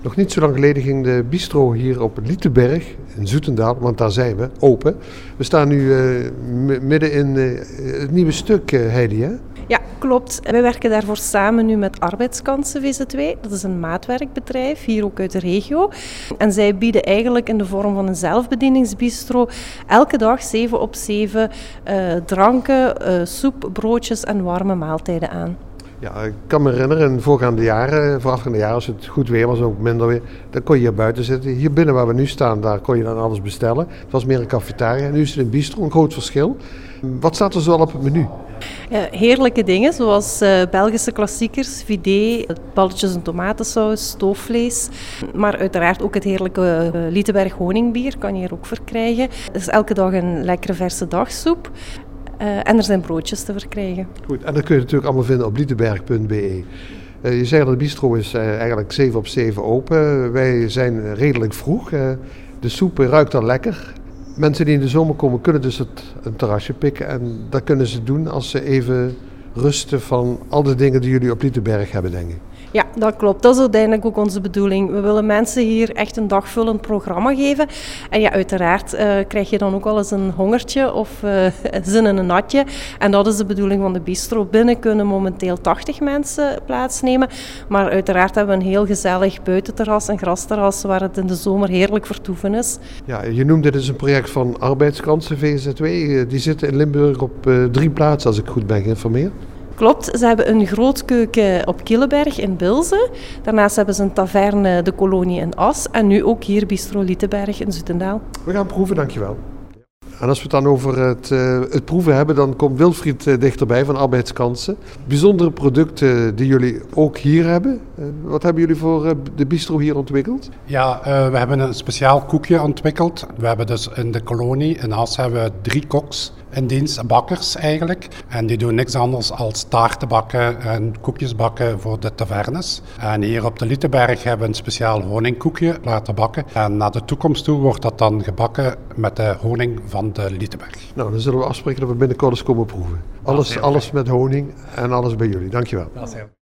Nog niet zo lang geleden ging de bistro hier op Lietenberg in Zoetendaal, want daar zijn we, open. We staan nu midden in het nieuwe stuk, Heidi, hè? Ja, klopt. Wij werken daarvoor samen nu met Arbeidskansen VZ2. Dat is een maatwerkbedrijf, hier ook uit de regio. En zij bieden eigenlijk in de vorm van een zelfbedieningsbistro elke dag 7 op 7 dranken, soep, broodjes en warme maaltijden aan. Ja, ik kan me herinneren, in voorafgaande jaren, als het goed weer was, ook minder weer, dan kon je hier buiten zitten. Hier binnen waar we nu staan, daar kon je dan alles bestellen. Het was meer een cafetaria. Nu is het een bistro, een groot verschil. Wat staat er zoal op het menu? Heerlijke dingen, zoals Belgische klassiekers, vidé, balletjes en tomatensaus, stoofvlees. Maar uiteraard ook het heerlijke Lietenberg honingbier kan je hier ook verkrijgen. Er is elke dag een lekkere verse dagsoep. En er zijn broodjes te verkrijgen. Goed, en dat kun je natuurlijk allemaal vinden op lietenberg.be. Je zei dat de bistro is eigenlijk 7 op 7 open. Wij zijn redelijk vroeg. De soep ruikt al lekker. Mensen die in de zomer komen kunnen dus een terrasje pikken. En dat kunnen ze doen als ze even rusten van al de dingen die jullie op Lietenberg hebben, denk ik. Ja, dat klopt. Dat is uiteindelijk ook onze bedoeling. We willen mensen hier echt een dagvullend programma geven. En ja, uiteraard krijg je dan ook wel eens een hongertje of zin in een natje. En dat is de bedoeling van de bistro. Binnen kunnen momenteel 80 mensen plaatsnemen. Maar uiteraard hebben we een heel gezellig buitenterras, een grasterras, waar het in de zomer heerlijk vertoeven is. Ja, je noemde dit een project van Arbeidskansen VZ2. Die zitten in Limburg op 3 plaatsen, als ik goed ben geïnformeerd. Klopt, ze hebben een grootkeuken op Killeberg in Bilze. Daarnaast hebben ze een taverne De Kolonie in As. En nu ook hier Bistro Lietenberg in Zoetendaal. We gaan proeven, dankjewel. En als we het dan over het proeven hebben, dan komt Wilfried dichterbij van Arbeidskansen. Bijzondere producten die jullie ook hier hebben. Wat hebben jullie voor de bistro hier ontwikkeld? Ja, we hebben een speciaal koekje ontwikkeld. We hebben dus in De Kolonie in As hebben we 3 koks in dienst, bakkers eigenlijk. En die doen niks anders als taarten bakken en koekjes bakken voor de tavernes. En hier op de Lietenberg hebben we een speciaal honingkoekje laten bakken. En naar de toekomst toe wordt dat dan gebakken met de honing van de Lietenberg. Nou, dan zullen we afspreken dat we binnenkort eens komen proeven. Alles met honing en alles bij jullie. Dankjewel.